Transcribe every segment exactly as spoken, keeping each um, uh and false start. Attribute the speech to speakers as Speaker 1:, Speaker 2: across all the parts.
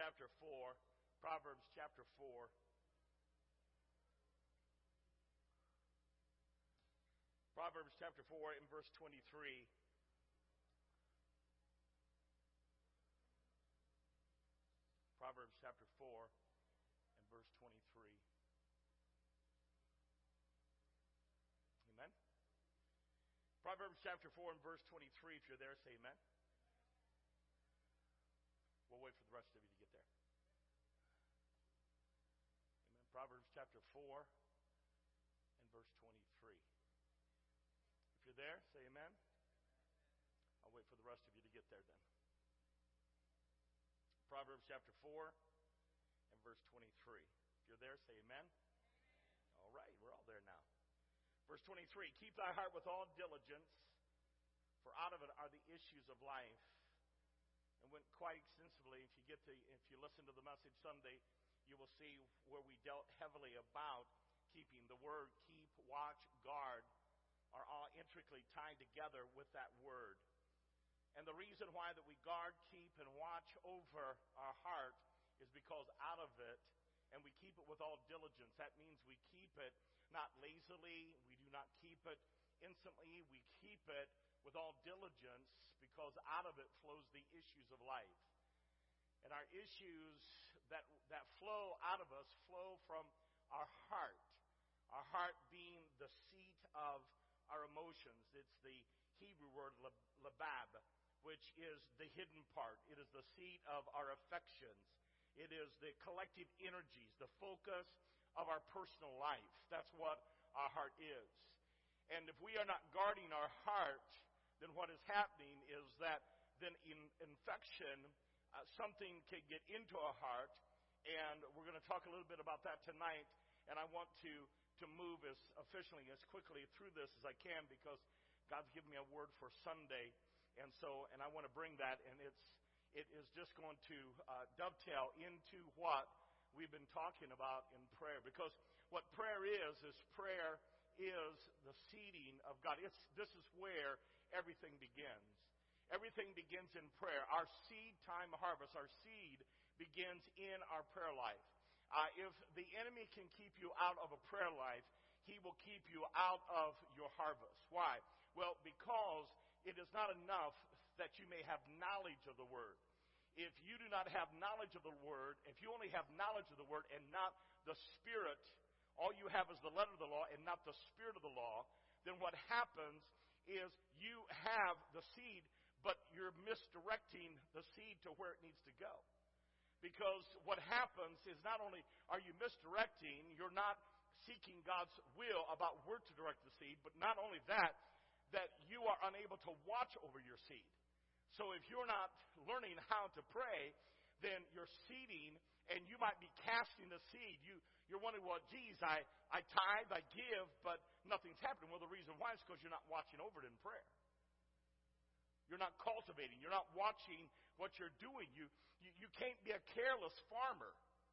Speaker 1: chapter four. Proverbs chapter four. Proverbs chapter four in verse twenty-three. Proverbs chapter four and verse twenty-three. Amen. Proverbs chapter four and verse twenty-three. If you're there, say amen. We'll wait for the rest of you to get there. Amen. Proverbs chapter four and verse twenty-three. If you're there, say amen. I'll wait for the rest of you to get there then. Proverbs chapter four and verse twenty-three. If you're there, say amen. All right, we're all there now. Verse twenty-three, keep thy heart with all diligence, for out of it are the issues of life. And went quite extensively, if you get to, if you listen to the message Sunday, you will see where we dealt heavily about keeping. The word keep, watch, guard are all intricately tied together with that word. And the reason why that we guard, keep, and watch over our heart is because out of it, and we keep it with all diligence. That means we keep it not lazily, we do not keep it instantly, we keep it with all diligence because out of it flows the issues of life. And our issues that, that flow out of us flow from our heart. Our heart being the seat of our emotions. It's the Hebrew word labab, which is the hidden part. It is the seat of our affections. It is the collective energies, the focus of our personal life. That's what our heart is. And if we are not guarding our heart, then what is happening is that then in infection, uh, something can get into our heart, and we're going to talk a little bit about that tonight. And I want to, to move as efficiently, as quickly through this as I can because God's given me a word for Sunday. And so, and I want to bring that, and it's it is just going to uh, dovetail into what we've been talking about in prayer. Because what prayer is, is prayer is the seeding of God. It's this is where everything begins. Everything begins in prayer. Our seed time harvest, our seed begins in our prayer life. Uh, if the enemy can keep you out of a prayer life, he will keep you out of your harvest. Why? Well, because it is not enough that you may have knowledge of the Word. If you do not have knowledge of the Word, if you only have knowledge of the Word and not the Spirit, all you have is the letter of the law and not the Spirit of the law, then what happens is you have the seed, but you're misdirecting the seed to where it needs to go. Because what happens is not only are you misdirecting, you're not seeking God's will about where to direct the seed, but not only that, that you are unable to watch over your seed. So if you're not learning how to pray, then you're seeding, and you might be casting the seed. You, you're wondering, well, geez, I, I tithe, I give, but nothing's happening. Well, the reason why is because you're not watching over it in prayer. You're not cultivating. You're not watching what you're doing. You, you, you can't be a careless farmer.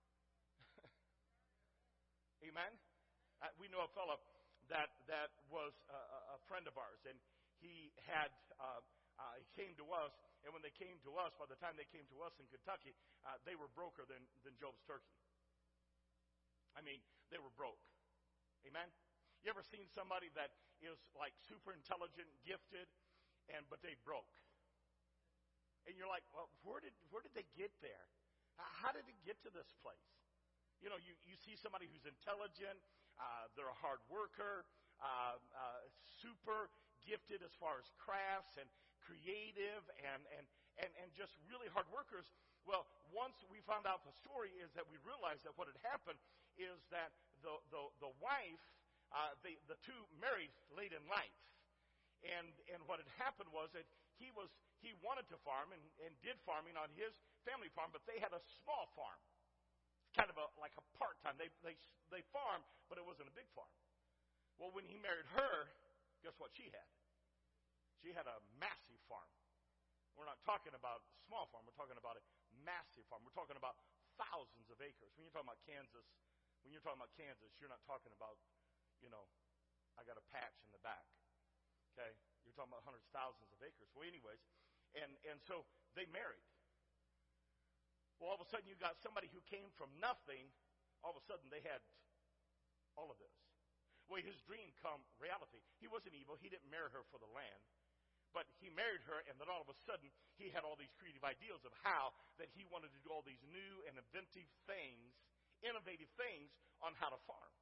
Speaker 1: Amen? Uh, we know a fellow that, that was a, a friend of ours, and he had... Uh, Uh, he came to us, and when they came to us, by the time they came to us in Kentucky, uh, they were broker than, than Job's turkey. I mean, they were broke. Amen? You ever seen somebody that is like super intelligent, gifted, and but they broke? And you're like, well, where did where did they get there? How did it get to this place? You know, you, you see somebody who's intelligent, uh, they're a hard worker, uh, uh, super gifted as far as crafts and creative and, and, and, and just really hard workers. Well, once we found out the story is that we realized that what had happened is that the, the, the wife, uh, the, the two married late in life. And, and what had happened was that he was, he wanted to farm and, and did farming on his family farm, but they had a small farm. Kind of a, like a part-time. They, they, they farmed, but it wasn't a big farm. Well, when he married her, guess what she had? She had a massive farm. We're not talking about a small farm. We're talking about a massive farm. We're talking about thousands of acres. When you're talking about Kansas, when you're talking about Kansas, you're not talking about, you know, I got a patch in the back. Okay? You're talking about hundreds, thousands of acres. Well, anyways, and, and so they married. Well, all of a sudden you got somebody who came from nothing. All of a sudden they had all of this. Well, his dream come reality. He wasn't evil. He didn't marry her for the land. But he married her, and then all of a sudden, he had all these creative ideas of how that he wanted to do all these new and inventive things, innovative things on how to farm.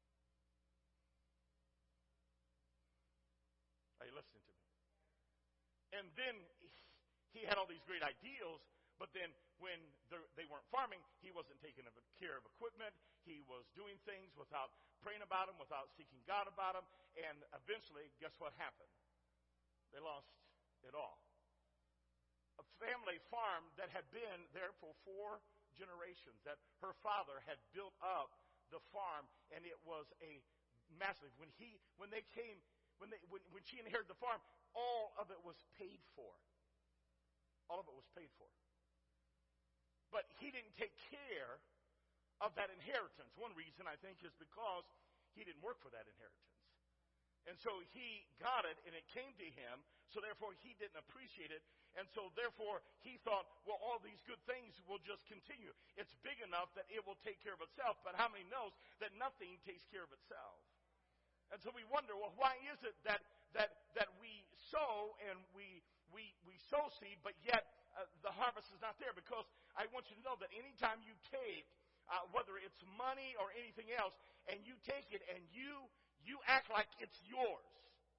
Speaker 1: Are you listening to me? And then he had all these great ideals, but then when they weren't farming, he wasn't taking care of equipment. He was doing things without praying about them, without seeking God about them. And eventually, guess what happened? They lost it all. A family farm that had been there for four generations, that her father had built up the farm, and it was a massive. When he, when they came, when they, when, when she inherited the farm, all of it was paid for. All of it was paid for. But he didn't take care of that inheritance. One reason, I think, is because he didn't work for that inheritance. And so he got it, and it came to him, so therefore he didn't appreciate it, and so therefore he thought, well, all these good things will just continue. It's big enough that it will take care of itself, but how many knows that nothing takes care of itself? And so we wonder, well, why is it that that that we sow and we we we sow seed, but yet uh, the harvest is not there? Because I want you to know that anytime you take, uh, whether it's money or anything else, and you take it and you You act like it's yours.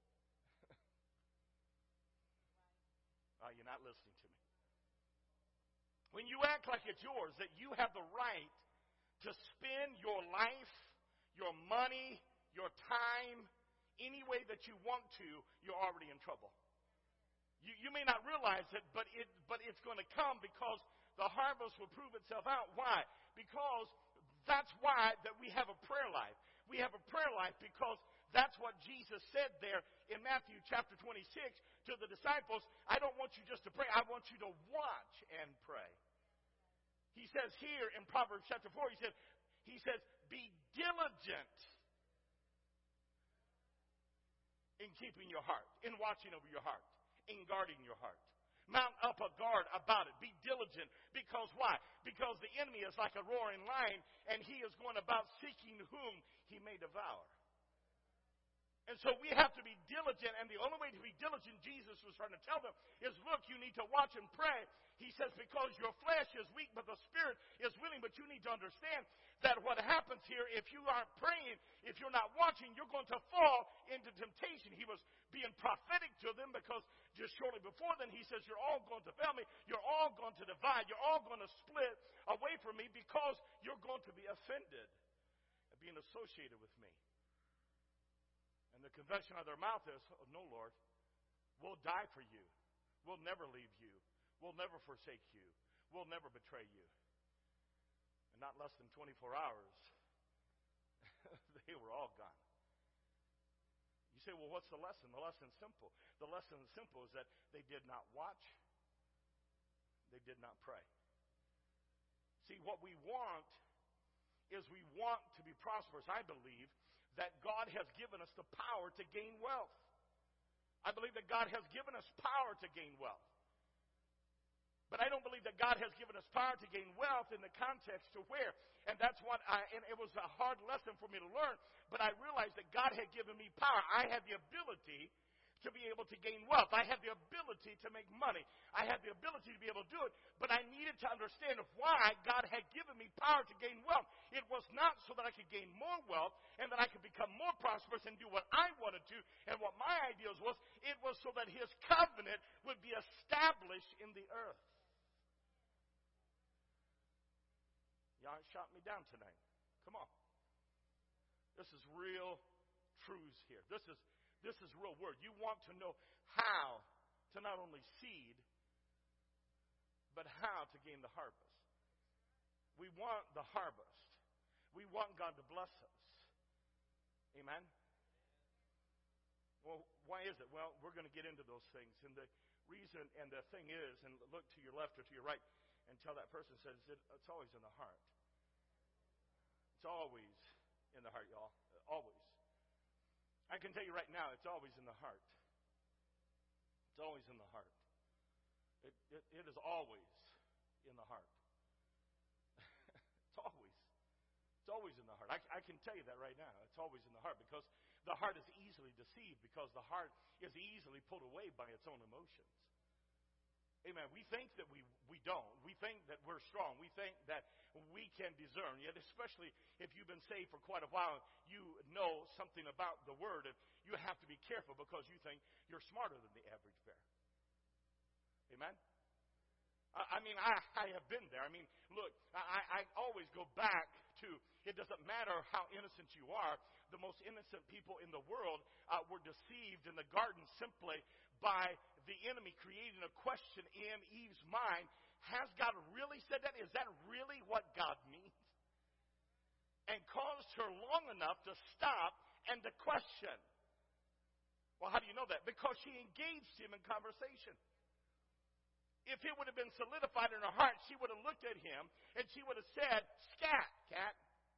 Speaker 1: Oh, you're not listening to me. When you act like it's yours, that you have the right to spend your life, your money, your time, any way that you want to, you're already in trouble. You, you may not realize it, but it, but it's going to come because the harvest will prove itself out. Why? Because that's why that we have a prayer life. We have a prayer life because that's what Jesus said there in Matthew chapter twenty-six to the disciples. I don't want you just to pray. I want you to watch and pray. He says here in Proverbs chapter four, he says, he says, be diligent in keeping your heart, in watching over your heart, in guarding your heart. Mount up a guard about it. Be diligent. Because why? Because the enemy is like a roaring lion, and he is going about seeking whom he may devour. And so we have to be diligent, and the only way to be diligent, Jesus was trying to tell them, is look, you need to watch and pray. He says, because your flesh is weak, but the spirit is willing. But you need to understand that what happens here, if you aren't praying, if you're not watching, you're going to fall into temptation. He was being prophetic to them because just shortly before then, he says, you're all going to fail me. You're all going to divide. You're all going to split away from me because you're going to be offended at being associated with me. And the confession of their mouth is, oh, no, Lord, we'll die for you. We'll never leave you. We'll never forsake you. We'll never betray you. And not less than twenty-four hours, they were all gone. You say, well, what's the lesson? The lesson's simple. The lesson is simple is that they did not watch. They did not pray. See, what we want is we want to be prosperous. I believe that God has given us the power to gain wealth. I believe that God has given us power to gain wealth. But I don't believe that God has given us power to gain wealth in the context to where. And that's what I, and it was a hard lesson for me to learn. But I realized that God had given me power. I had the ability to be able to gain wealth. I had the ability to make money. I had the ability to be able to do it. But I needed to understand why God had given me power to gain wealth. It was not so that I could gain more wealth and that I could become more prosperous and do what I wanted to and what my ideas was. It was so that His covenant would be established in the earth. Y'all shot me down tonight. Come on. This is real truths here. This is This is real word. You want to know how to not only seed, but how to gain the harvest. We want the harvest. We want God to bless us. Amen? Well, why is it? Well, we're going to get into those things. And the reason and the thing is, and look to your left or to your right and tell that person, says it's always in the heart. It's always in the heart, y'all. Always. I can tell you right now, it's always in the heart. It's always in the heart. It, it, it is always in the heart. It's always in the heart. I, I can tell you that right now. It's always in the heart because the heart is easily deceived because the heart is easily pulled away by its own emotions. Amen. We think that we, we don't. We think that we're strong. We think that we can discern. Yet especially if you've been saved for quite a while, you know something about the Word, and you have to be careful because you think you're smarter than the average bear. Amen? I mean, I, I have been there. I mean, look, I, I always go back to, it doesn't matter how innocent you are. The most innocent people in the world uh, were deceived in the garden simply by the enemy creating a question in Eve's mind. Has God really said that? Is that really what God means? And caused her long enough to stop and to question. Well, how do you know that? Because she engaged him in conversation. If it would have been solidified in her heart, she would have looked at him and she would have said, "Scat, cat."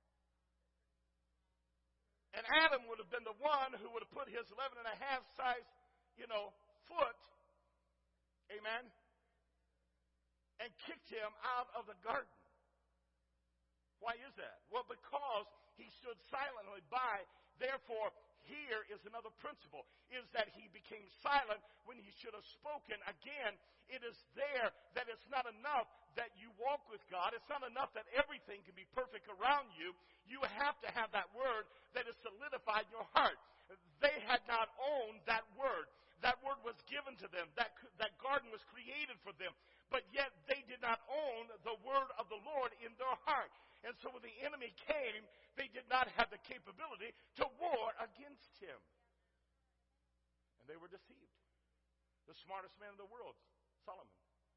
Speaker 1: And Adam would have been the one who would have put his eleven and a half size, you know, foot, amen, and kicked him out of the garden. Why is that? Well, because he stood silently by. Therefore, here is another principle, is that he became silent when he should have spoken. Again, it is there that it's not enough that you walk with God. It's not enough that everything can be perfect around you. You have to have that word that is solidified in your heart. They had not owned that word. That word was given to them. That, that garden was created for them. But yet they did not own the word of the Lord in their heart. And so when the enemy came, they did not have the capability to war against him. And they were deceived. The smartest man in the world, Solomon,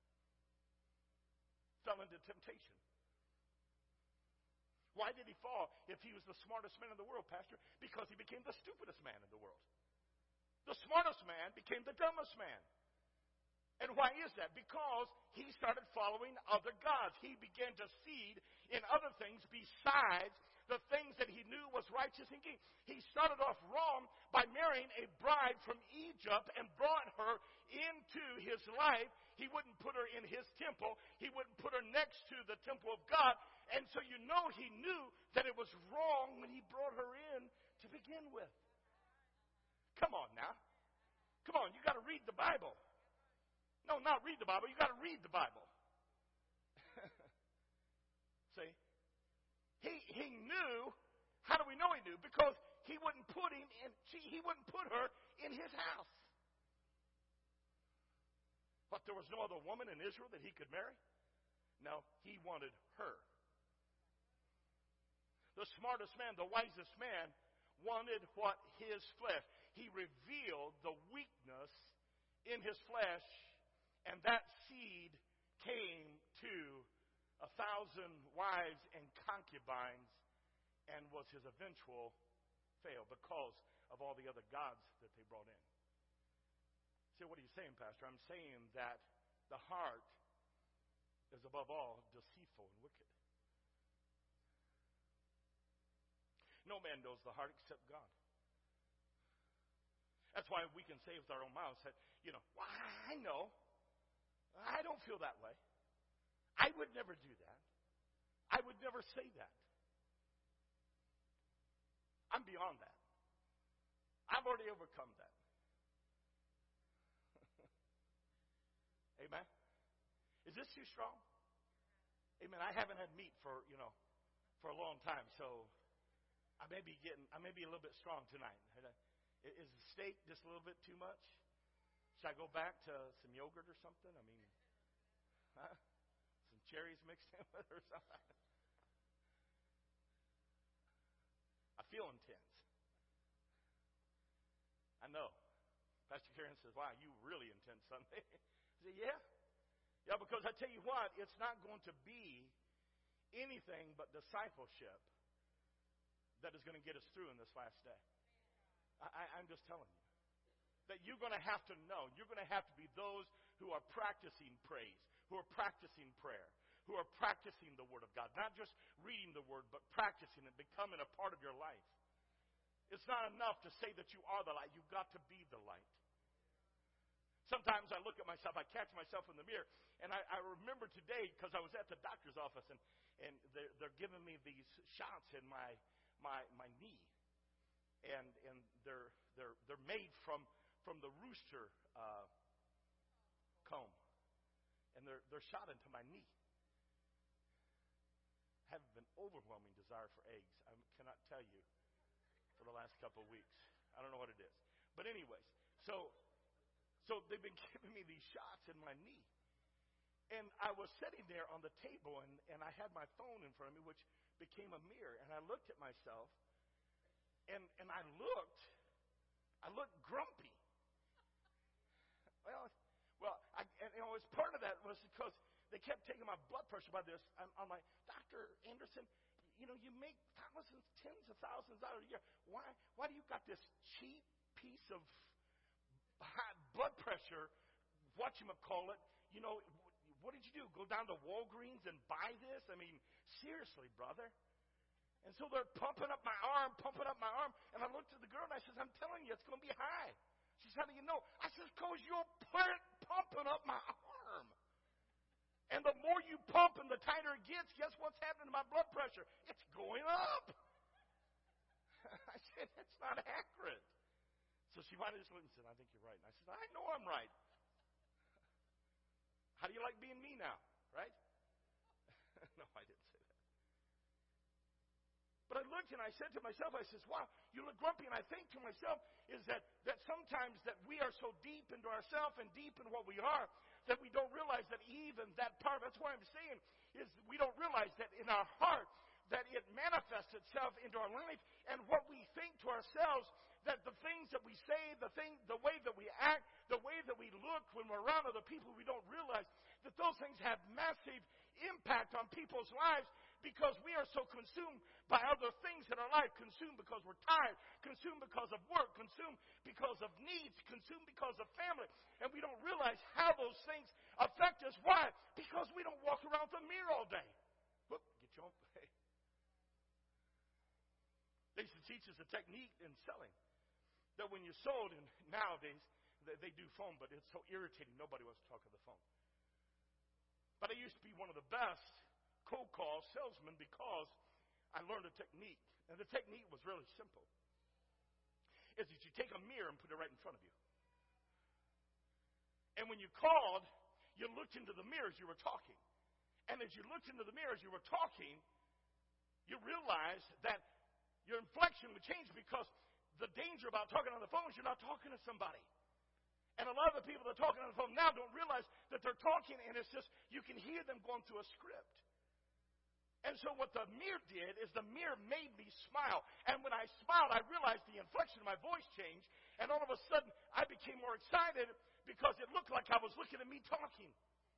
Speaker 1: fell into temptation. Why did he fall if he was the smartest man in the world, Pastor? Because he became the stupidest man in the world. The smartest man became the dumbest man. And why is that? Because he started following other gods. He began to seed in other things besides the things that he knew was righteous and good. He started off wrong by marrying a bride from Egypt and brought her into his life. He wouldn't put her in his temple. He wouldn't put her next to the temple of God. And so you know he knew that it was wrong when he brought her in to begin with. Come on now. Come on, you got to read the Bible. No, not read the Bible. You got to read the Bible. See? He he knew. How do we know he knew? Because he wouldn't put him in. She, he wouldn't put her in his house. But there was no other woman in Israel that he could marry. No, he wanted her. The smartest man, the wisest man, wanted what his flesh. He revealed the weakness in his flesh. And that seed came to a thousand wives and concubines and was his eventual fail because of all the other gods that they brought in. So what are you saying, Pastor? I'm saying that the heart is above all deceitful and wicked. No man knows the heart except God. That's why we can say with our own mouths that, you know, well, I know. I don't feel that way. I would never do that. I would never say that. I'm beyond that. I've already overcome that. Amen? Is this too strong? Amen. I haven't had meat for, you know, for a long time, so I may be getting, I may be a little bit strong tonight. Is the steak just a little bit too much? Should I go back to some yogurt or something? I mean, huh? Some cherries mixed in with it or something? I feel intense. I know. Pastor Karen says, wow, you really intense Sunday. I say, yeah. Yeah, because I tell you what, it's not going to be anything but discipleship that is going to get us through in this last day. I, I'm just telling you. That you're going to have to know. You're going to have to be those who are practicing praise, who are practicing prayer, who are practicing the Word of God. Not just reading the Word, but practicing it, becoming a part of your life. It's not enough to say that you are the light. You've got to be the light. Sometimes I look at myself, I catch myself in the mirror, and I, I remember today, because I was at the doctor's office, and, and they're, they're giving me these shots in my my my knee, and and they're they're they're made from from the rooster uh, comb, and they're they're shot into my knee. I have an overwhelming desire for eggs. I cannot tell you for the last couple of weeks. I don't know what it is, but anyways, so. So they've been giving me these shots in my knee. And I was sitting there on the table, and, and I had my phone in front of me, which became a mirror. And I looked at myself, and, and I looked, I looked grumpy. Well, well, I, and you know, as part of that was because they kept taking my blood pressure by this. I'm, I'm like, Doctor Anderson, you know, you make thousands, tens of thousands out of a year. Why, why do you got this cheap piece of high blood pressure, whatchamacallit, you know, what did you do? Go down to Walgreens and buy this? I mean, seriously, brother. And so they're pumping up my arm, pumping up my arm. And I looked at the girl and I said, I'm telling you, it's going to be high. She said, how do you know? I said, because you're pumping up my arm. And the more you pump and the tighter it gets, guess what's happening to my blood pressure? It's going up. I said, that's not accurate. So she finally just looked and said, I think you're right. And I said, I know I'm right. How do you like being me now? Right? No, I didn't say that. But I looked and I said to myself, I said, wow, you look grumpy. And I think to myself is that, that sometimes that we are so deep into ourselves and deep in what we are that we don't realize that even that part, that's what I'm saying, is we don't realize that in our heart that it manifests itself into our life, and what we think to ourselves, that the things that we say, the thing, the way that we act, the way that we look when we're around other people, we don't realize that those things have massive impact on people's lives because we are so consumed by other things in our life, consumed because we're tired, consumed because of work, consumed because of needs, consumed because of family, and we don't realize how those things affect us. Why? Because we don't walk around with a mirror all day. Whoop, get your own. They used to teach us a technique in selling that when you sold, and nowadays they, they do phone, but it's so irritating. Nobody wants to talk on the phone. But I used to be one of the best cold call salesmen because I learned a technique. And the technique was really simple. Is that you take a mirror and put it right in front of you. And when you called, you looked into the mirror as you were talking. And as you looked into the mirror as you were talking, you realized that your inflection would change because the danger about talking on the phone is you're not talking to somebody. And a lot of the people that are talking on the phone now don't realize that they're talking, and it's just, you can hear them going through a script. And so what the mirror did is the mirror made me smile. And when I smiled, I realized the inflection of my voice changed. And all of a sudden, I became more excited because it looked like I was looking at me talking.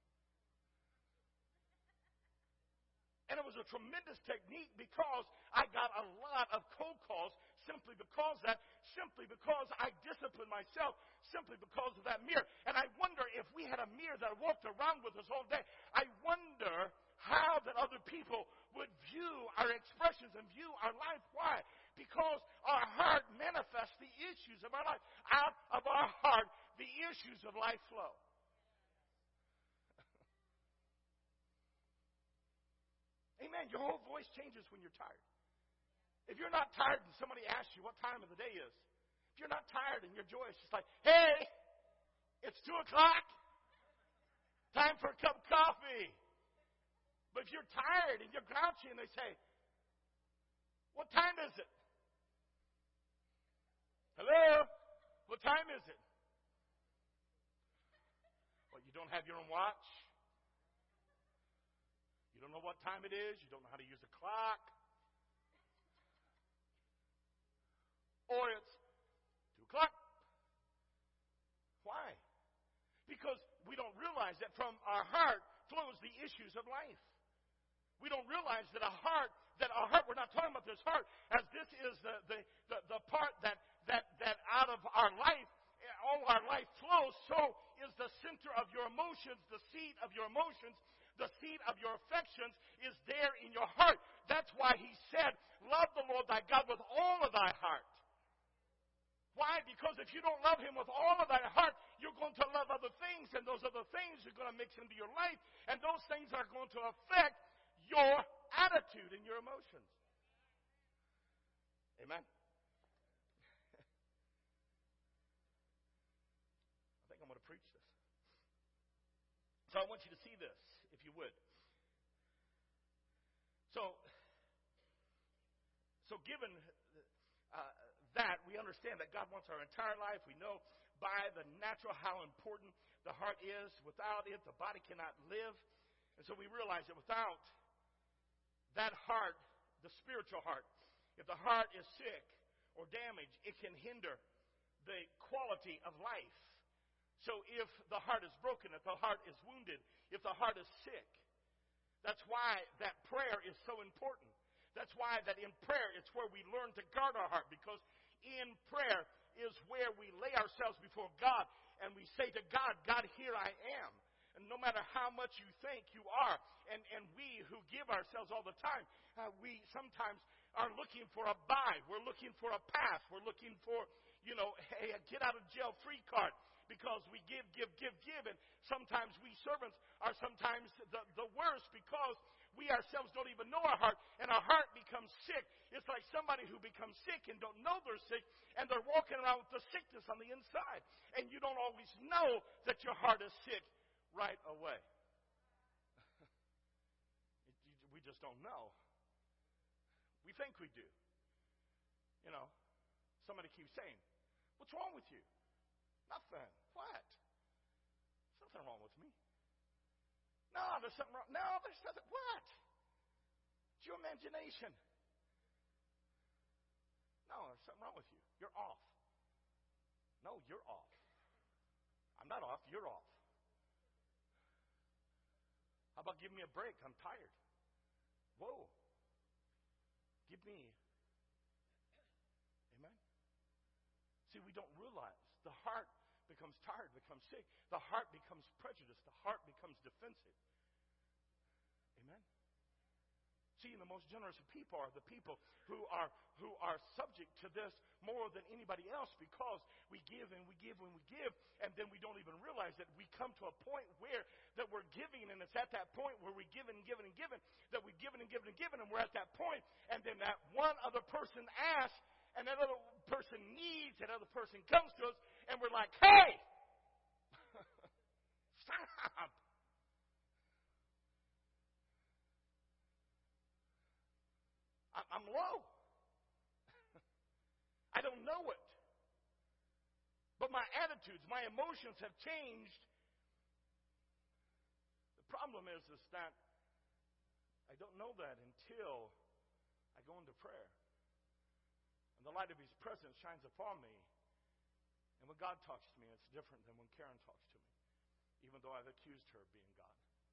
Speaker 1: And it was a tremendous technique because I got a lot of cold calls simply because that, simply because I disciplined myself, simply because of that mirror. And I wonder if we had a mirror that walked around with us all day, I wonder how that other people would view our expressions and view our life. Why? Because our heart manifests the issues of our life. Out of our heart, the issues of life flow. Amen. Your whole voice changes when you're tired. If you're not tired and somebody asks you what time of the day is, if you're not tired and you're joyous, it's like, hey, it's two o'clock. Time for a cup of coffee. But if you're tired and you're grouchy and they say, what time is it? Hello? What time is it? Well, you don't have your own watch. You don't know what time it is. You don't know how to use a clock. Or it's two o'clock. Why? Because we don't realize that from our heart flows the issues of life. We don't realize that a heart, that our heart, we're not talking about this heart, as this is the, the, the, the part that, that, that out of our life, all our life flows, so is the center of your emotions, the seat of your emotions, the seat of your affections is there in your heart. That's why he said, love the Lord thy God with all of thy heart. Why? Because if you don't love Him with all of thy heart, you're going to love other things, and those other things are going to mix into your life, and those things are going to affect your attitude and your emotions. Amen? I think I'm going to preach this. So I want you to see this, if you would. So, so given uh, that, we understand that God wants our entire life. We know by the natural how important the heart is. Without it, the body cannot live. And so we realize that without that heart, the spiritual heart, if the heart is sick or damaged, it can hinder the quality of life. So if the heart is broken, if the heart is wounded, if the heart is sick, that's why that prayer is so important. That's why that in prayer, it's where we learn to guard our heart, because in prayer is where we lay ourselves before God and we say to God, God, here I am. And no matter how much you think you are, and, and we who give ourselves all the time, uh, we sometimes are looking for a buy. We're looking for a pass. We're looking for, you know, hey, a get out of jail free card. Because we give, give, give, give. And sometimes we servants are sometimes the, the worst, because we ourselves don't even know our heart. And our heart becomes sick. It's like somebody who becomes sick and don't know they're sick. And they're walking around with the sickness on the inside. And you don't always know that your heart is sick right away. We just don't know. We think we do. You know, somebody keeps saying, what's wrong with you? Nothing. What? There's nothing wrong with me. No, there's something wrong. No, there's nothing. What? It's your imagination. No, there's something wrong with you. You're off. No, you're off. I'm not off. You're off. How about give me a break? I'm tired. Whoa. Give me. Amen? See, we don't realize the heart becomes tired, becomes sick. The heart becomes prejudiced. The heart becomes defensive. Amen? See, the most generous of people are the people who are who are subject to this more than anybody else, because we give and we give and we give, and then we don't even realize that we come to a point where that we're giving, and it's at that point where we give and give and give, that we give and give and give, and we're at that point, and then that one other person asks, and that other person needs, that other person comes to us, and we're like, hey, stop. I'm low. I don't know it. But my attitudes, my emotions have changed. The problem is, is that I don't know that until I go into prayer. And the light of His presence shines upon me. And when God talks to me, it's different than when Karen talks to me, even though I've accused her of being God.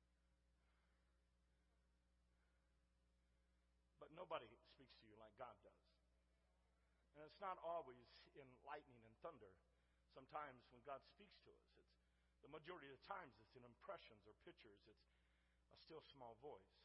Speaker 1: But nobody speaks to you like God does. And it's not always in lightning and thunder. Sometimes when God speaks to us, it's the majority of the times it's in impressions or pictures. It's a still small voice.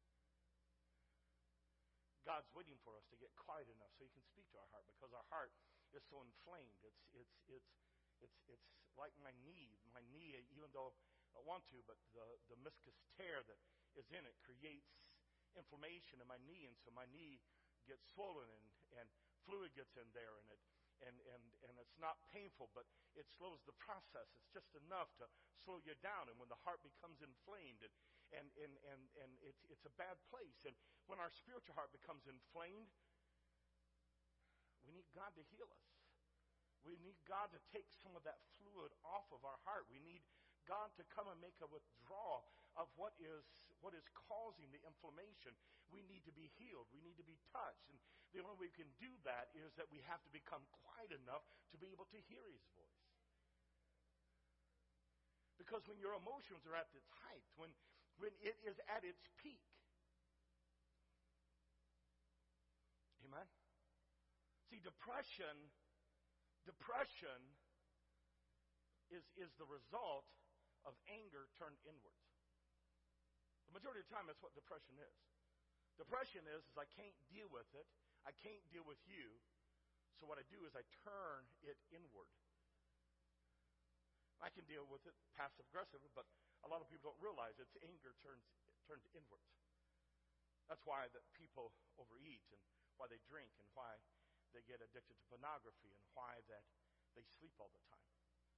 Speaker 1: God's waiting for us to get quiet enough so He can speak to our heart, because our heart is so inflamed. It's it's it's it's it's like my knee. My knee, even though I don't want to, but the, the meniscus tear that is in it creates inflammation in my knee, and so my knee gets swollen, and, and fluid gets in there, and it and, and, and it's not painful, but it slows the process. It's just enough to slow you down. And when the heart becomes inflamed, and and and and, and it's it's a bad place. And when our spiritual heart becomes inflamed, we need God to heal us. We need God to take some of that fluid off of our heart. We need God to come and make a withdrawal of what is what is causing the inflammation. We need to be healed. We need to be touched. And the only way we can do that is that we have to become quiet enough to be able to hear His voice. Because when your emotions are at its height, when, when it is at its peak, amen? See, depression, depression is, is the result of anger turned inwards. The majority of the time, that's what depression is. Depression is, is I can't deal with it. I can't deal with you, So what I do is I turn it inward. I can deal with it passive aggressive, but a lot of people don't realize it's anger turns turns inwards. That's why that people overeat and why they drink and why they get addicted to pornography and why that they sleep all the time.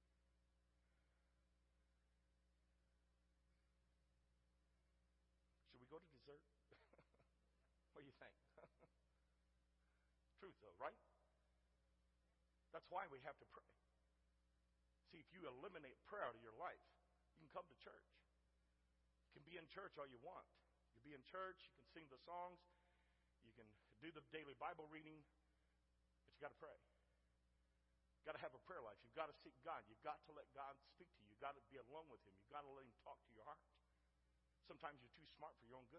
Speaker 1: Should we go to dessert? What do you think? Truth though, right? That's why we have to pray. See, if you eliminate prayer out of your life, you can come to church. You can be in church all you want. You can be in church, you can sing the songs, you can do the daily Bible reading, but you got to pray. You got to have a prayer life. You've got to seek God. You've got to let God speak to you. You've got to be alone with Him. You've got to let Him talk to your heart. Sometimes you're too smart for your own good.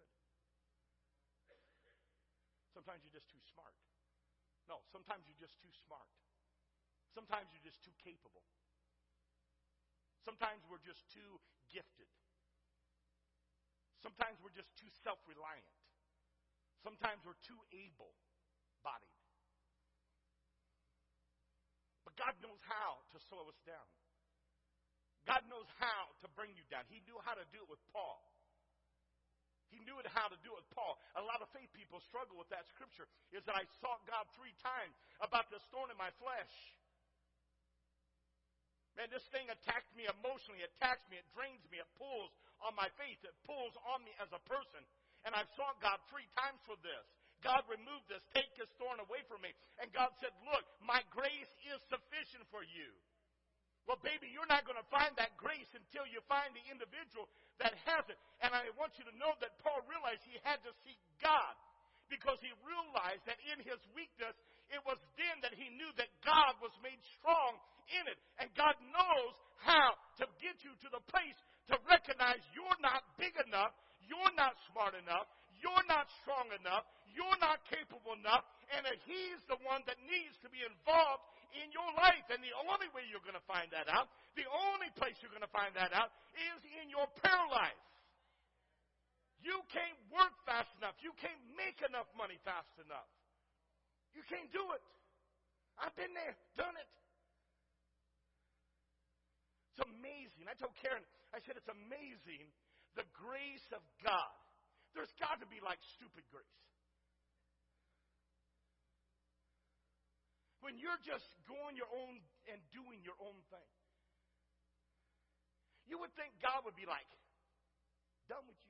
Speaker 1: Sometimes you're just too smart. No, sometimes you're just too smart. Sometimes you're just too capable. Sometimes we're just too gifted. Sometimes we're just too self-reliant. Sometimes we're too able-bodied. But God knows how to slow us down. God knows how to bring you down. He knew how to do it with Paul. He knew how to do it with Paul. A lot of faith people struggle with that scripture, is that I sought God three times about this thorn in my flesh. Man, this thing attacked me emotionally. It attacks me. It drains me. It pulls on my faith. It pulls on me as a person. And I've sought God three times for this. God, remove this. Take this thorn away from me. And God said, look, my grace is sufficient for you. Well, baby, you're not going to find that grace until you find the individual that has it. And I want you to know that Paul realized he had to seek God, because he realized that in his weakness, it was then that he knew that God was made strong in it. And God knows how to get you to the place to recognize you're not big enough, you're not smart enough, you're not strong enough, you're not capable enough, and that He's the one that needs to be involved in your life. And the only way you're going to find that out, the only place you're going to find that out, is in your prayer life. You can't work fast enough. You can't make enough money fast enough. You can't do it. I've been there, done it. It's amazing. I told Karen, I said, it's amazing the grace of God. There's got to be like stupid grace. When you're just going your own and doing your own thing. You would think God would be like, done with you.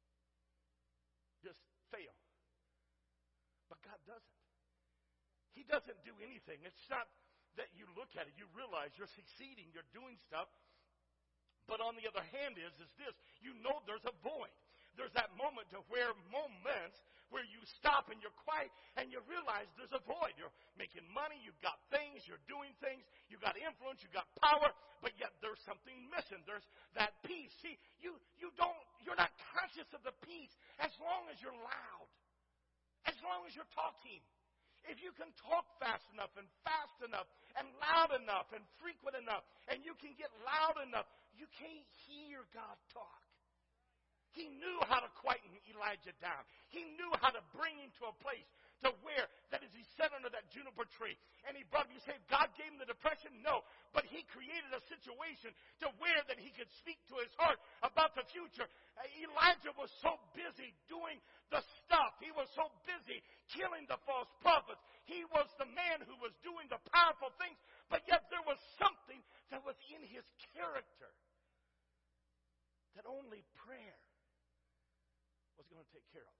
Speaker 1: Just fail. But God doesn't. He doesn't do anything. It's not that you look at it, you realize you're succeeding, you're doing stuff. But on the other hand is, is this, you know there's a void. There's that moment to where moments where you stop and you're quiet and you realize there's a void. You're making money, you've got things, you're doing things, you've got influence, you've got power, but yet there's something missing. There's that peace. See, you, you don't, you're not conscious of the peace as long as you're loud, as long as you're talking. If you can talk fast enough and fast enough and loud enough and frequent enough and you can get loud enough, you can't hear God talk. He knew how to quieten Elijah down. He knew how to bring him to a place to where, that as he sat under that juniper tree, and he brought him, you say, God gave him the depression? No. But he created a situation to where that he could speak to his heart about the future. Uh, Elijah was so busy doing the stuff. He was so busy killing the false prophets. He was the man who was doing the powerful things, but yet there was something that was in his character that only prayer was going to take care of.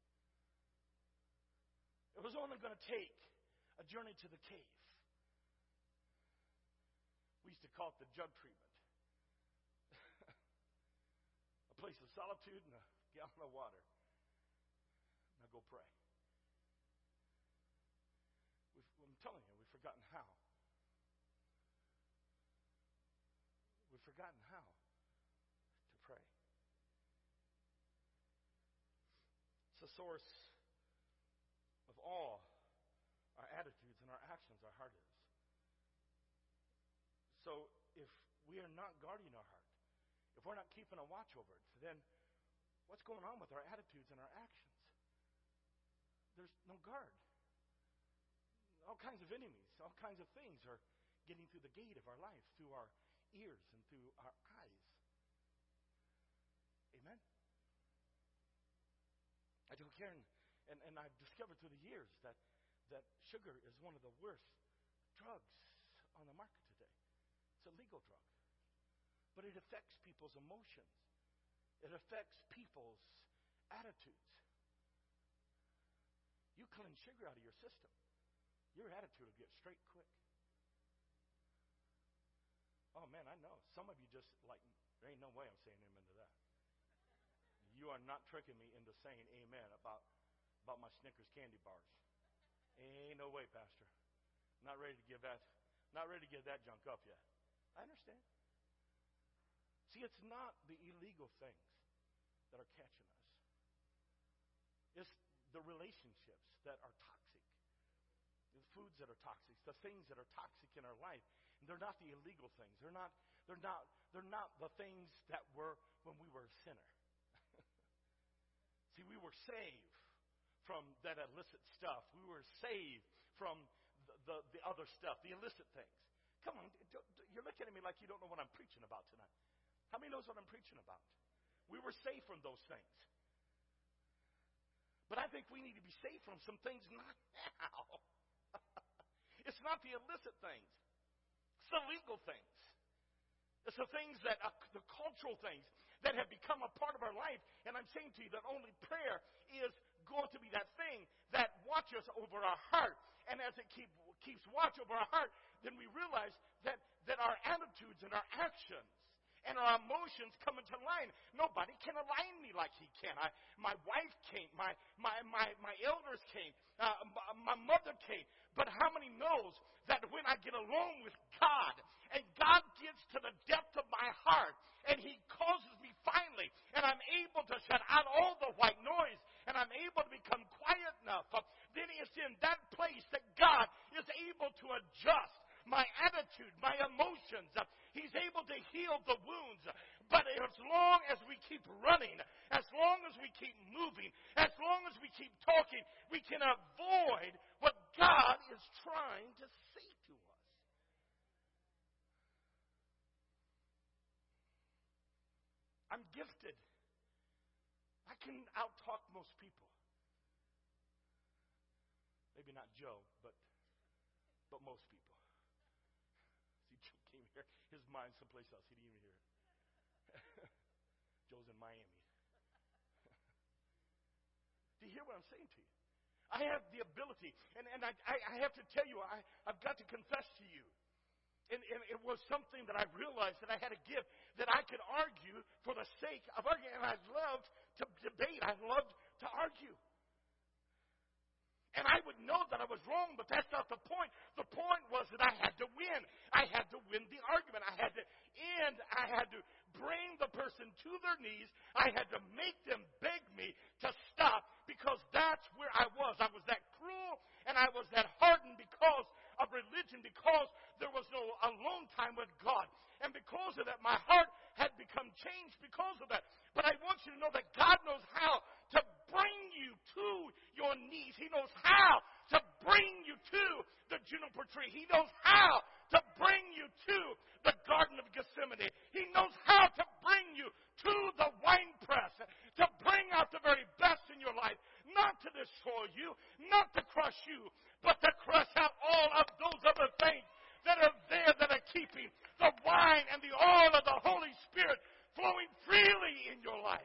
Speaker 1: It was only going to take a journey to the cave. We used to call it the jug treatment. A place of solitude and a gallon of water. Now go pray. We've, I'm telling you, we've forgotten how. We've forgotten how to pray. It's the source of all our attitudes and our actions, our heart is. So if we are not guarding our heart, if we're not keeping a watch over it, then what's going on with our attitudes and our actions? There's no guard. all kinds of enemies, all kinds of things are getting through the gate of our life, through our ears and through our eyes. Amen? I don't care, and, and, and I've discovered through the years that, that sugar is one of the worst drugs on the market today. It's a legal drug. But it affects people's emotions. It affects people's attitudes. You cleanse sugar out of your system, your attitude will get straight quick. Oh, man, I know. Some of you just, like, there ain't no way I'm saying amen to that. You are not tricking me into saying amen about, about my Snickers candy bars. Ain't no way, Pastor. Not ready to give that, not ready to give that junk up yet. I understand. See, it's not the illegal things that are catching us. It's the relationships that are toxic. The foods that are toxic, the things that are toxic in our life. And they're not the illegal things. They're not, they're not, they're not the things that were when we were a sinner. See, we were saved from that illicit stuff. We were saved from the, the, the other stuff, the illicit things. Come on, you're looking at me like you don't know what I'm preaching about tonight. How many knows what I'm preaching about? We were saved from those things. But I think we need to be saved from some things not now. It's not the illicit things. It's the legal things. It's the things that, uh, the cultural things that have become a part of our life. And I'm saying to you that only prayer is going to be that thing that watches over our heart. And as it keep, keeps watch over our heart, then we realize that, that our attitudes and our actions and our emotions come into line. Nobody can align me like he can. I, my wife can't. My my my my elders can't. Uh, my, my mother can't. But how many knows that when I get alone with God, and God gets to the depth of my heart, and He causes me finally, and I'm able to shut out all the white noise, and I'm able to become quiet enough, uh, then it's in that place that God is able to adjust my attitude, my emotions. He's able to heal the wounds. But as long as we keep running, as long as we keep moving, as long as we keep talking, we can avoid what God is trying to say to us. I'm gifted. I can out-talk most people. Maybe not Joe, but but most people. Joe came here. His mind's someplace else. He didn't even hear it. Joe's in Miami. Do you hear what I'm saying to you? I have the ability, and, and I, I, I have to tell you, I, I've got to confess to you. And, and it was something that I realized that I had a gift that I could argue for the sake of arguing. And I loved to debate. I loved to argue. And I would know that I was wrong, but that's not the point. The point was that I had to win. I had to win the argument. I had to end. I had to bring the person to their knees. I had to make them beg me to stop, because that's where I was. I was that cruel and I was that hardened because of religion, because there was no alone time with God. And because of that, my heart had become changed because of that. But I want you to know that God knows how to bring you to your knees. He knows how to bring you to the juniper tree. He knows how to bring you to the Garden of Gethsemane. He knows how to bring you to the winepress, to bring out the very best in your life, not to destroy you, not to crush you, but to crush out all of those other things that are there that are keeping the wine and the oil of the Holy Spirit flowing freely in your life.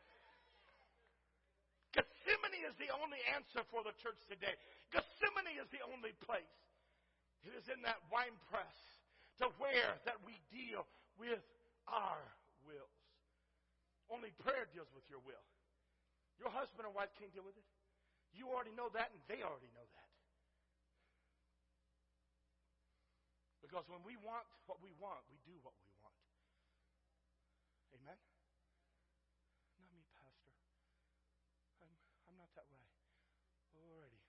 Speaker 1: Gethsemane is the only answer for the church today. Gethsemane is the only place. It is in that wine press to where that we deal with our wills. Only prayer deals with your will. Your husband or wife can't deal with it. You already know that, and they already know that. Because when we want what we want, we do what we want. Amen? Not me, Pastor. I'm, I'm not that way. Already.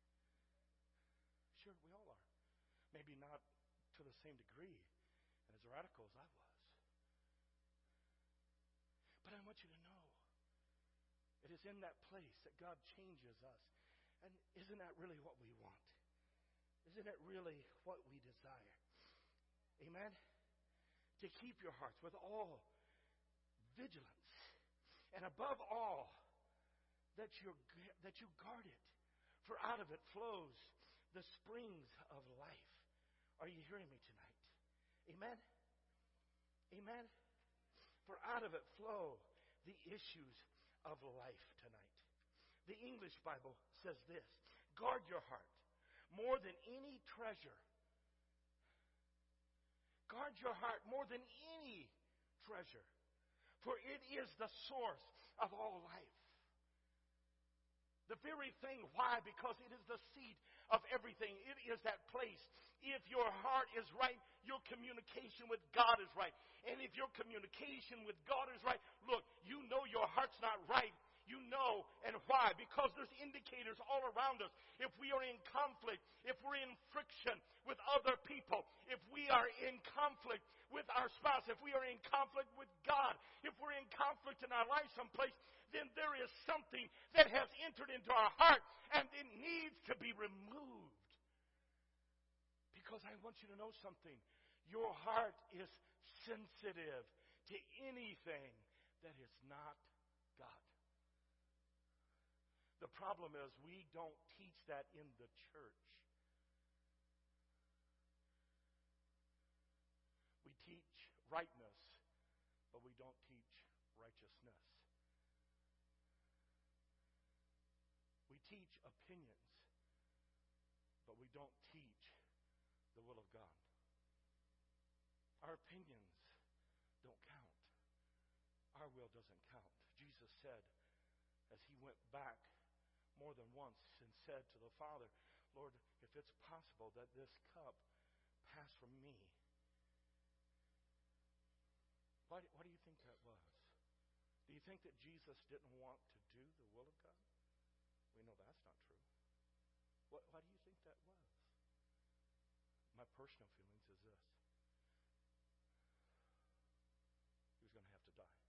Speaker 1: Sure, we all are. Maybe not to the same degree and as radical as I was. But I want you to know, it is in that place that God changes us. And isn't that really what we want?
Speaker 2: Isn't it really what we desire? Amen? To keep your hearts with all vigilance. And above all, that you that you guard it. For out of it flows the springs of life. Are you hearing me tonight? Amen? Amen? For out of it flow the issues of life tonight. The English Bible says this: guard your heart more than any treasure. Guard your heart more than any treasure, for it is the source of all life. The very thing. Why? Because it is the seat of everything. It is that place. If your heart is right, your communication with God is right. And if your communication with God is right, look, you know your heart's not right. You know, and why? Because there's indicators all around us. If we are in conflict, if we're in friction with other people, if we are in conflict with our spouse, if we are in conflict with God, if we're in conflict in our life someplace, then there is something that has entered into our heart and it needs to be removed. Because I want you to know something. Your heart is sensitive to anything that is not God. The problem is we don't teach that in the church. We teach rightness, but we don't teach righteousness. We teach opinions, but we don't teach the will of God. Our opinions don't count. Our will doesn't count. Jesus said, as he went back more than once and said to the Father, Lord, if it's possible that this cup pass from me. Why, why do you think that was? Do you think that Jesus didn't want to do the will of God? We know that's not true. What, why do you think that was? My personal feelings is this. He was going to have to die.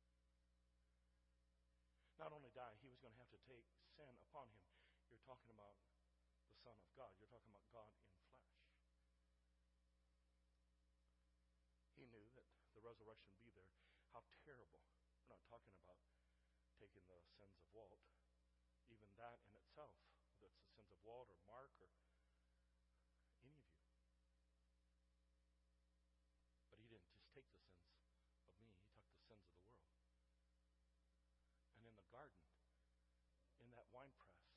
Speaker 2: Not only die, he was going to have to take sin upon him. You're talking about the Son of God. You're talking about God in flesh. He knew that the resurrection would be there. How terrible. We're not talking about taking the sins of Walt. Even that in itself, whether it's the sins of Walt or Mark or any of you. But he didn't just take the sins of me. He took the sins of the world. And in the garden, in that wine press,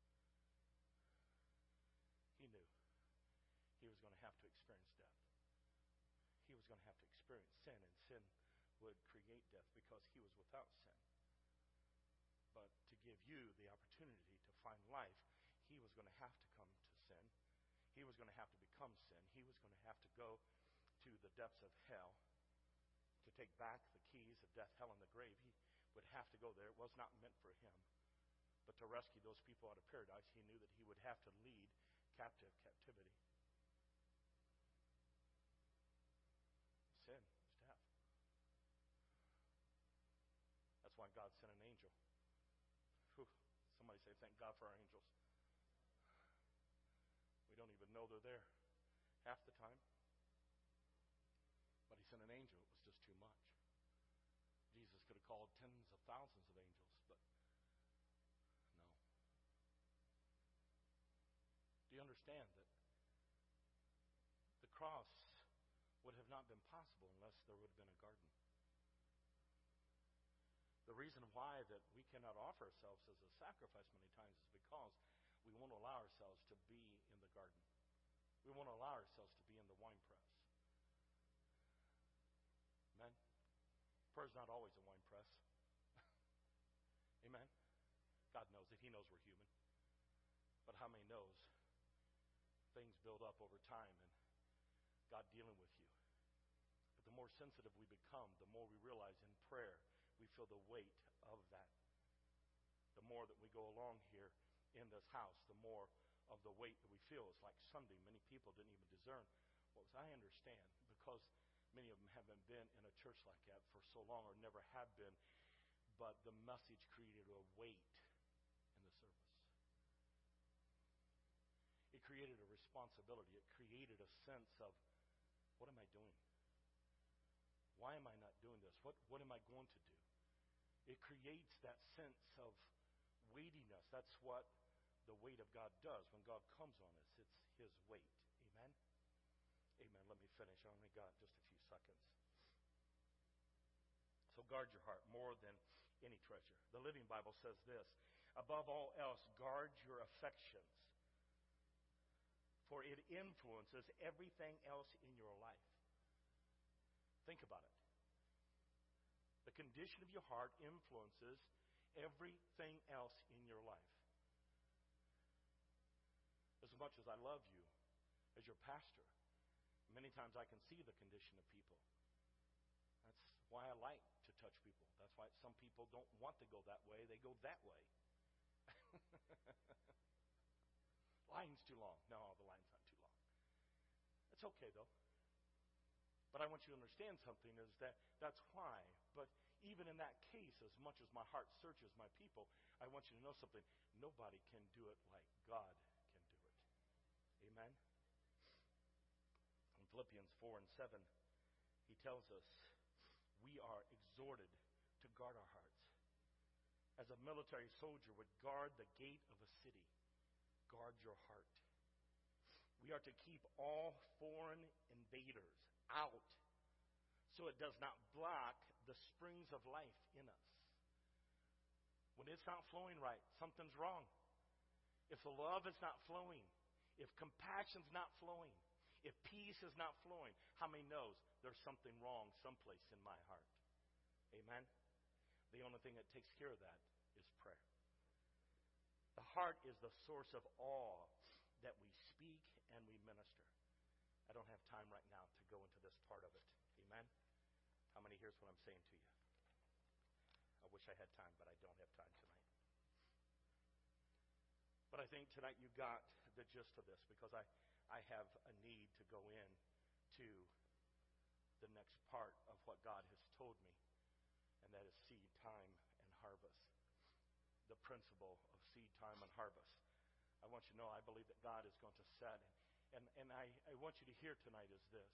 Speaker 2: he knew he was going to have to experience death. He was going to have to experience sin, and sin would create death because he was without sin. But to give you the opportunity to find life, he was going to have to come to sin. He was going to have to become sin. He was going to have to go to the depths of hell to take back the keys of death, hell, and the grave. He would have to go there. It was not meant for him. But to rescue those people out of paradise, he knew that he would have to lead captive captivity. Sin is death. That's why God sent an angel. Whew. Somebody say, thank God for our angels. We don't even know they're there half the time. But he sent an angel. It was just too much. Jesus could have called tens of thousands of angels, but no. Do you understand that the cross would have not been possible unless there would have been a garden? The reason why that we cannot offer ourselves as a sacrifice many times is because we won't allow ourselves to be in the garden. We won't allow ourselves to be in the wine press. Amen? Prayer's not always a wine press. Amen? God knows it. He knows we're human. But how many knows things build up over time and God dealing with you? But the more sensitive we become, the more we realize in prayer we feel the weight of that. The more that we go along here in this house, the more of the weight that we feel. It's like Sunday. Many people didn't even discern what was. I understand because many of them haven't been in a church like that for so long or never have been. But the message created a weight in the service. It created a response. responsibility. It created a sense of, what am I doing? Why am I not doing this? What, what am I going to do? It creates that sense of weightiness. That's what the weight of God does when God comes on us. It's His weight. Amen? Amen. Let me finish. I only got just a few seconds. So guard your heart more than any treasure. The Living Bible says this, above all else, guard your affections, for it influences everything else in your life. Think about it. The condition of your heart influences everything else in your life. As much as I love you as your pastor, many times I can see the condition of people. That's why I like to touch people. That's why some people don't want to go that way. They go that way. Line's too long. No, the line's not too long. It's okay, though. But I want you to understand something is that that's why. But even in that case, as much as my heart searches my people, I want you to know something. Nobody can do it like God can do it. Amen? In Philippians four and seven, he tells us, we are exhorted to guard our hearts. As a military soldier would guard the gate of a city, guard your heart. We are to keep all foreign invaders out so it does not block the springs of life in us. When it's not flowing right, something's wrong. If the love is not flowing, if compassion's not flowing, if peace is not flowing, how many knows there's something wrong someplace in my heart? Amen? The only thing that takes care of that is prayer. The heart is the source of awe that we speak and we minister. I don't have time right now to go into this part of it. Amen? How many hears what I'm saying to you? I wish I had time, but I don't have time tonight. But I think tonight you got the gist of this, because I, I have a need to go in to the next part of what God has told me, and that is seed time and harvest. The principle of seed time and harvest. I want you to know I believe that God is going to set, and, and I, I want you to hear tonight is this.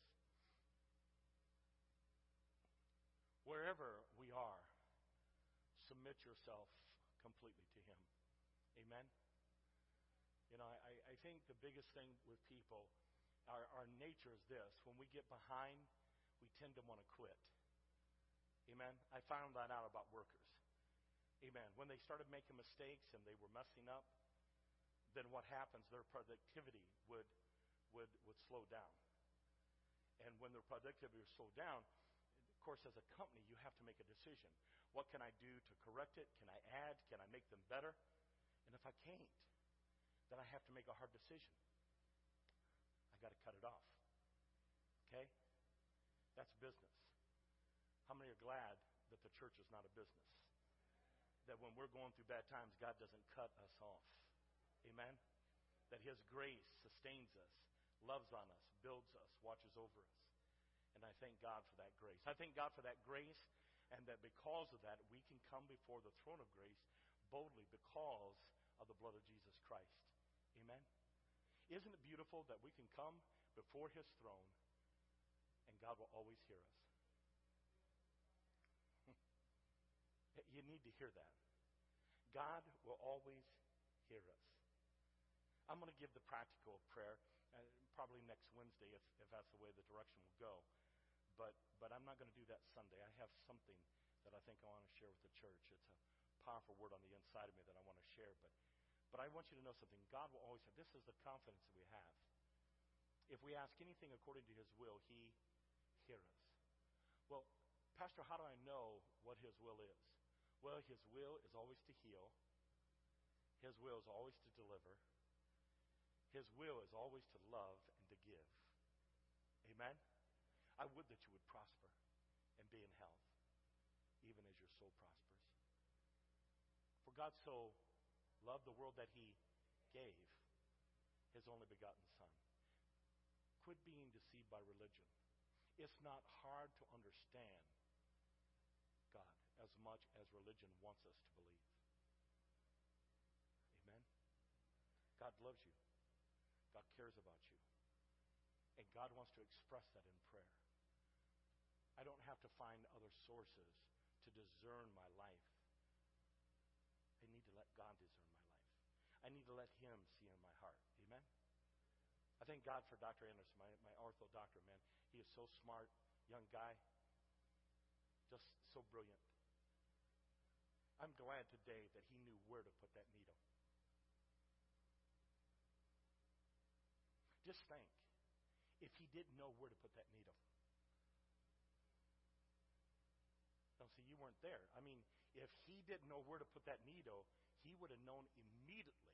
Speaker 2: Wherever we are, submit yourself completely to Him. Amen? You know, I, I think the biggest thing with people, our, our nature is this. When we get behind, we tend to want to quit. Amen? I found that out about workers. Amen. When they started making mistakes and they were messing up, then what happens? Their productivity would would would slow down. And when their productivity would slow down, of course, as a company, you have to make a decision. What can I do to correct it? Can I add? Can I make them better? And if I can't, then I have to make a hard decision. I got to cut it off. Okay? That's business. How many are glad that the church is not a business? That when we're going through bad times, God doesn't cut us off. Amen? That His grace sustains us, loves on us, builds us, watches over us. And I thank God for that grace. I thank God for that grace, and that because of that, we can come before the throne of grace boldly because of the blood of Jesus Christ. Amen? Isn't it beautiful that we can come before His throne and God will always hear us? You need to hear that. God will always hear us. I'm going to give the practical prayer, uh, probably next Wednesday if, if that's the way the direction will go. But but I'm not going to do that Sunday. I have something that I think I want to share with the church. It's a powerful word on the inside of me that I want to share. But but I want you to know something. God will always have. This is the confidence that we have. If we ask anything according to His will, He hears us. Well, Pastor, how do I know what His will is? Well, His will is always to heal. His will is always to deliver. His will is always to love and to give. Amen? I would that you would prosper and be in health, even as your soul prospers. For God so loved the world that He gave His only begotten Son. Quit being deceived by religion. It's not hard to understand God as much as religion wants us to believe. Amen? God loves you. God cares cares about you. And God wants to express that in prayer. I don't have to find other sources to discern my life. I need to let God discern my life. I need to let Him see in my heart. Amen? I thank God for Doctor Anderson, my, my ortho doctor, man. He is so smart, young guy, just so brilliant. I'm glad today that he knew where to put that needle. Just think, if he didn't know where to put that needle. Now, see, you weren't there. I mean, if he didn't know where to put that needle, he would have known immediately.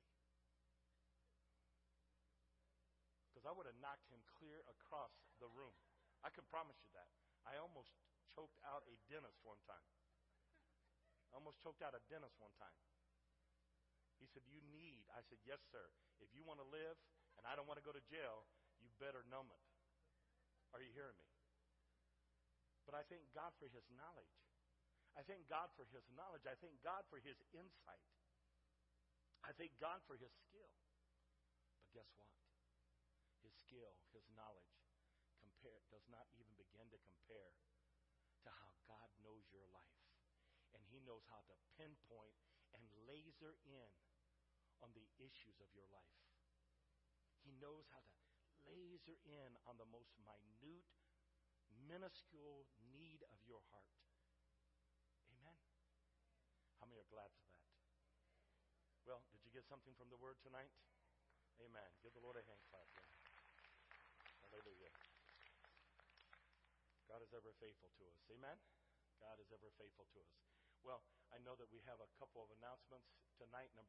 Speaker 2: Because I would have knocked him clear across the room. I can promise you that. I almost choked out a dentist one time. I almost choked out a dentist one time. He said, you need. I said, yes, sir. If you want to live and I don't want to go to jail, you better numb it. Are you hearing me? But I thank God for His knowledge. I thank God for His knowledge. I thank God for His insight. I thank God for His skill. But guess what? His skill, His knowledge, compare, does not even begin to compare to how God knows your life. And He knows how to pinpoint and laser in on the issues of your life. He knows how to laser in on the most minute, minuscule need of your heart. Amen? How many are glad for that? Well, did you get something from the Word tonight? Amen. Give the Lord a hand clap. Yeah. Hallelujah. God is ever faithful to us. Amen? God is ever faithful to us. Well, I know that we have a couple of announcements tonight. Number